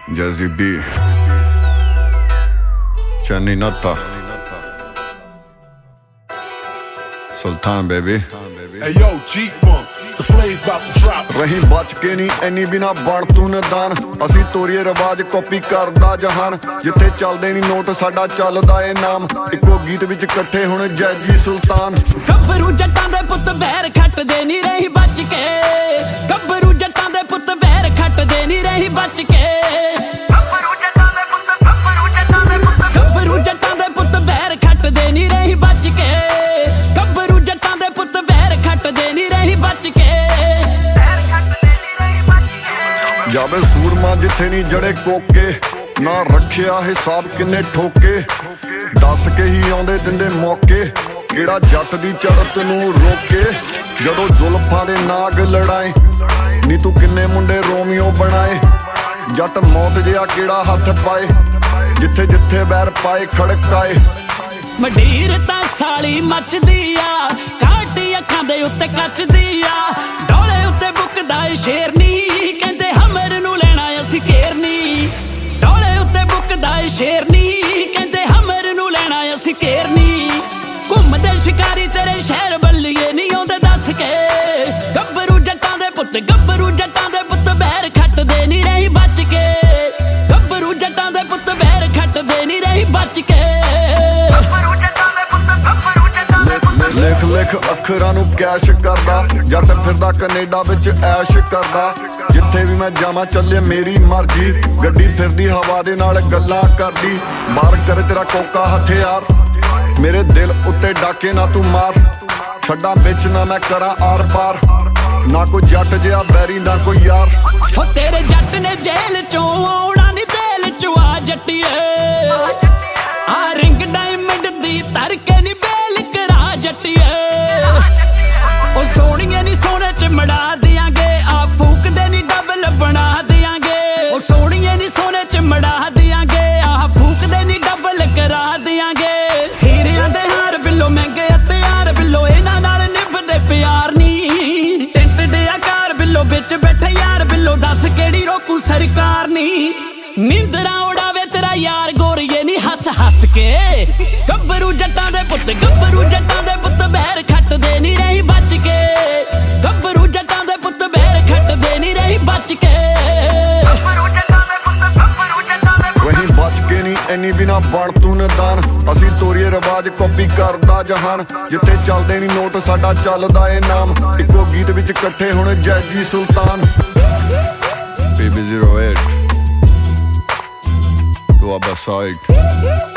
Jazzy B, Chani Natta, Sultan baby. Hey yo, G-Funk, the flame's about to drop. रही बच के नहीं any बिना बण तू नदान असी तोरीए रिवाज कॉपी करदा जहान जिथे चलदे नहीं नोट साडा चलदा ए नाम इको गीत विच इकट्ठे हुण जैजी सुल्तान ਗੱਭਰੂ ਜੱਟਾਂ ਦੇ ਪੁੱਤ ਵੈਰ ਖੱਟਦੇ ਨਹੀਂ ਰਹੀ ਬਚ ਕੇ ਗੱਭਰੂ ਜੱਟਾਂ ਦੇ ਪੁੱਤ ਵੈਰ ਖੱਟਦੇ ਨਹੀਂ ਰਹੀ ਬਚ ਕੇ ਗੱਭਰੂ ਜੱਟਾਂ ਦੇ ਪੁੱਤ ਵੈਰ ਖੱਟਦੇ ਨਹੀਂ ਰਹੀ ਬਚ ਕੇ ਗੱਭਰੂ ਜੱਟਾਂ ਦੇ ਪੁੱਤ ਵੈਰ ਖੱਟਦੇ ਨਹੀਂ ਰਹੀ ਬਚ ਕੇ ਜਾਵੇ ਸੂਰਮਾ ਜਿੱਥੇ ਨਹੀਂ ਜੜੇ ਕੋਕੇ ਨਾ ਰੱਖਿਆ ਹਿਸਾਬ ਕਿੰਨੇ ਠੋਕੇ ਦੱਸ ਕੇ ਹੀ ਆਉਂਦੇ ਦਿੰਦੇ ਮੌਕੇ ਕਿਹੜਾ ਜੱਟ ਦੀ ਚੜਤ ਨੂੰ ਰੋਕੇ ਜਦੋਂ ਜ਼ੁਲਫਾਂ ਦੇ ਨਾਗ ਲੜਾਏ ਨੀ ਤੂੰ ਕਿੰਨੇ ਮੁੰਡੇ ਰੋਮੀਓ ਬਣਾਏ ਜੱਟ ਮੌਤ ਜਿਹਾ ਕਿਹੜਾ ਹੱਥ ਪਾਏ ਜਿੱਥੇ ਜਿੱਥੇ ਬੈਰ ਪਾਏ ਖੜਕਾਏ ਮਡੀਰ ਤਾਂ ਸਾਲੀ ਮੱਚਦੀ ਆ ਕਾਟੀ ਅੱਖਾਂ ਦੇ ਉੱਤੇ ਕੱਚਦੀ ਆ ਡੋਲੇ ਉੱਤੇ ਬੁੱਕਦਾ ਏ ਸ਼ੇਰਨੀ ਕਹਿੰਦੇ ਹਮਰ ਨੂੰ ਲੈਣਾ ਅਸੀਂ ਘੇਰਨੀ ਡੋਲੇ ਉੱਤੇ ਬੁੱਕਦਾ ਏ ਸ਼ੇਰਨੀ ਕਹਿੰਦੇ ਹਮਰ ਨੂੰ ਲੈਣਾ ਅਸੀਂ ਘੇਰਨੀ ਘੁੰਮਦੇ ਸ਼ਿਕਾਰੀ ਤੇਰੇ ਸ਼ਹਿਰ ਬੱਲੀਏ ਨਹੀਂ ਆਉਂਦੇ ਦੱਸ ਕੇ ਗੱਭਰੂ ਜੱਟਾਂ ਦੇ ਪੁੱਤ ਬੈਰ ਖੱਟਦੇ ਨਹੀਂ ਰਹੀ ਬਚ ਕੇ ਗੱਭਰੂ ਜੱਟਾਂ ਦੇ ਪੁੱਤ ਬੈਰ ਖੱਟਦੇ ਨਹੀਂ ਰਹੀ ਬਚ ਕੇ ਲਿਖ ਲਿਖ ਅੱਖਰਾਂ ਨੂੰ ਕੈਸ਼ ਕਰਦਾ ਜੱਟ ਫਿਰਦਾ ਕੈਨੇਡਾ ਵਿੱਚ ਐਸ਼ ਕਰਦਾ ਜਿੱਥੇ ਵੀ ਮੈਂ ਜਾਵਾਂ ਚੱਲੇ ਮੇਰੀ ਮਰਜ਼ੀ ਗੱਡੀ ਫਿਰਦੀ ਹਵਾ ਦੇ ਨਾਲ ਗੱਲਾਂ ਕਰਦੀ ਮਾਰ ਕਰ ਤੇਰਾ ਕੋਕਾ ਹਥਿਆਰ ਮੇਰੇ ਦਿਲ ਉੱਤੇ ਡਾਕੇ ਨਾ ਤੂੰ ਮਾਰ ਛੱਡਾਂ ਵਿੱਚ ਨਾ ਮੈਂ ਕਰਾਂ ਆਰ ਪਾਰ ਨਾ ਕੋਈ ਜੱਟ ਜਿਹਾ ਬੈਰੀ ਨਾ ਕੋਈ ਯਾਰ ਹੋ ਤੇਰੇ ਜੱਟ ਨੇ ਜੇਲ੍ਹ ਚੋਂ ਆਉਣਾ ਨੀ ਦਿਲ ਚੋਂ ਆ ਜੱਟੀਏ ਆ ਰਿੰਗ ਡਾਇਮੰਡ ਦੀ ਤਰ ਕੇ ਨੀ ਬੇਲ ਕਰਾ ਜੱਟੀਏ ਉਹ ਸੋਹਣੀਏ ਨੀ ਸੋਹਣੇ ਚ ਮੜਾ ਦਿਆਂਗੇ ਆ ਫੂਕਦੇ ਨੀ ਡਬਲ ਬਣਾ ਦਿਆਂਗੇ ਉਹ ਸੋਹਣੀਏ ਨੀ ਸੋਹਣੇ ਚ ਮੜਾ ਦਿਆਂਗੇ ਆ ਫੂਕਦੇ ਨੀ ਡਬਲ ਕਰਾ ਦਿਆਂਗੇ ਹੀਰਿਆਂ ਦੇ ਹਾਰ ਬਿੱਲੋ ਮਹਿੰਗੇ ਹਥਿਆਰ ਬਿੱਲੋ ਇਹਨਾਂ ਨਾਲ ਨਿਭਦੇ ਪਿਆਰ ਨੀ ਟਿੰਟ ਦੇ ਆਕਾਰ ਬਿੱਲੋ ਵਿੱਚ ਬੈਠੇ ਯਾਰ ਬਿੱਲੋ ਦੱਸ ਕਿਹੜੀ ਰੋਕੂ ਸਰਕਾਰ ਨੀ ਨੀਂਦਰਾਂ ਉਡਾਵੇ ਤੇਰਾ ਯਾਰ ਗੋਰੀਏ ਨੀ ਹੱਸ ਹੱਸ ਕੇ ਗੱਭਰੂ ਜੱਟਾਂ ਦੇ ਪੁੱਤ ਬੈਰ ਖੱਟਦੇ ਨਹੀਂ ਰਹੀ ਬਚ ਕੇ ਗੱਭਰੂ ਜੱਟਾਂ ਦੇ ਪੁੱਤ ਬੈਰ ਖੱਟਦੇ ਨਹੀਂ ਰਹੀ ਬਚ ਕੇ ਵਹੀਂ ਬਚ ਕੇ ਨਹੀਂ ਐਨੀ ਬਿਨਾ ਬਣ ਤੂੰ ਨਦਾਨ ਅਸੀਂ ਤੋਰੀਏ ਰਿਵਾਜ ਕਾਪੀ ਕਰਦਾ ਜਹਾਨ ਜਿੱਥੇ ਚੱਲਦੇ ਨਹੀਂ ਨੋਟ ਸਾਡਾ ਚੱਲਦਾ ਏ ਨਾਮ ਇੱਕੋ ਗੀਤ ਵਿੱਚ ਇਕੱਠੇ ਹੁਣ ਜੈਜੀ ਸੁਲਤਾਨ BB08 to Abba side